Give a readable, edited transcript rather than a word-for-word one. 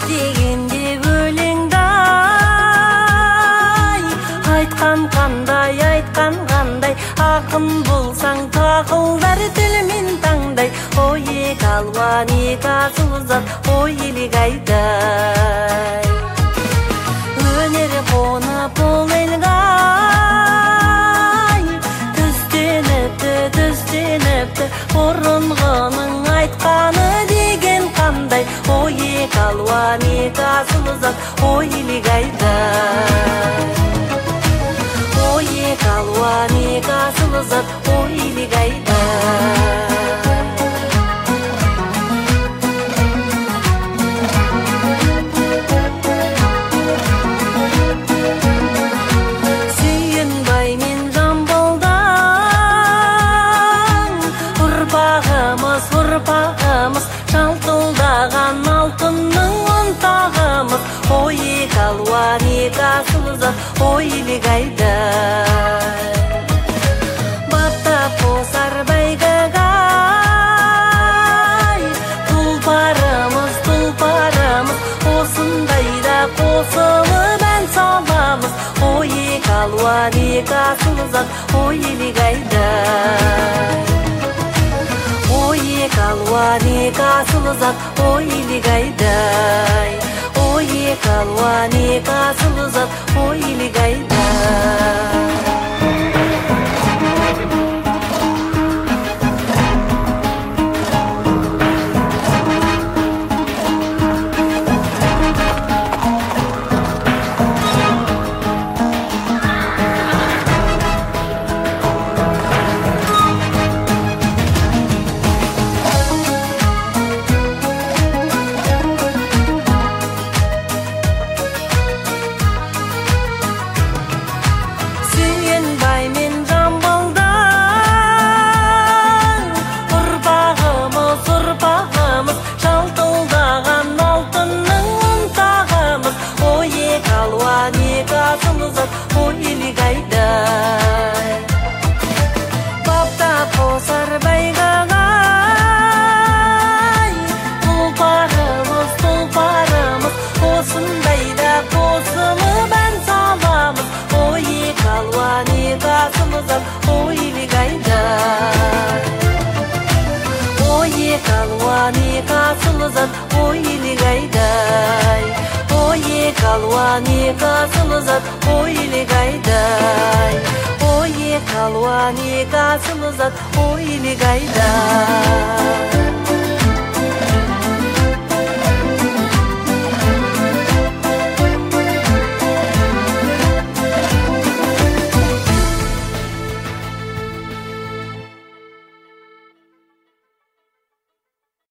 дегенде өлеңдай айтқан қандай ақын болсаң тақылдар тілмен таңдай ой екі алуан екі асыл зат ой елік айдай өнер қонып ол елгай түстеніпті бұрынғының айтқаны деген қандай ой екі алуан екі асыл зат ой елік айдай ой екі алуан екі асыл зат ой елік айдай ұрпағымыз жалтылдаған алтынның ұнтағымыз ой екі алуан екі асыл зат ой елік айдай баптап қосар бәйгегай тұлпарымыз осындайда қосылып ән саламыз ой екі алуан екі асыл зат ой елік айдай ой екі алуан екі асыл зат ой елік айдай ой екі алуан екі асыл зат ой елік айдай ой елік айдай баптап қосар бәйгегай тұлпарымыз осындайда қосылып ән саламыз ой екі алуан екі асыл зат ой елік айдай ой екі алуан екі асыл зат ой елік айдай ой екі алуан екі асыл зат ой елік айдай ой екі алуан екі асыл зат ой елік айдай